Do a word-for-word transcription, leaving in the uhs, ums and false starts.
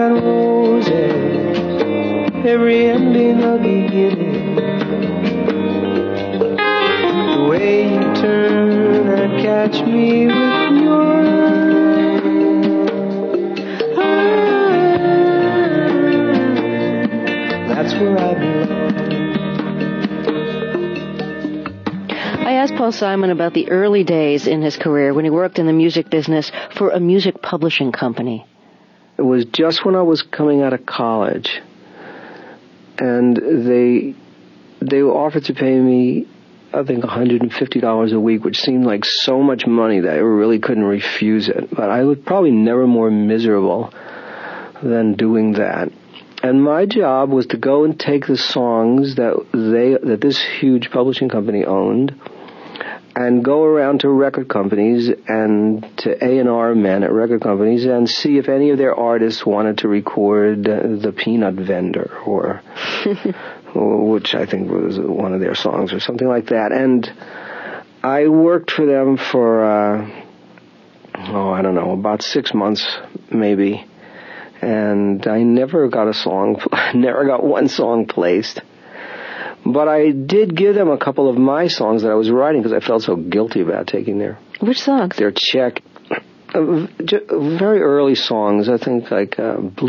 Roses, every ending a beginning. The way you turn and catch me with your eyes, that's where I belong. I asked Paul Simon about the early days in his career when he worked in the music business for a music publishing company. It was just when I was coming out of college, and they they offered to pay me, I think, one hundred fifty dollars a week, which seemed like so much money that I really couldn't refuse it. But I was probably never more miserable than doing that. And my job was to go and take the songs that they that this huge publishing company owned, and go around to record companies and to A and R men at record companies and see if any of their artists wanted to record The Peanut Vendor, or which I think was one of their songs or something like that. And I worked for them for, uh, oh, I don't know, about six months maybe. And I never got a song, never got one song placed. But I did give them a couple of my songs that I was writing because I felt so guilty about taking their... Which songs? Their check. Uh, very early songs, I think, like uh,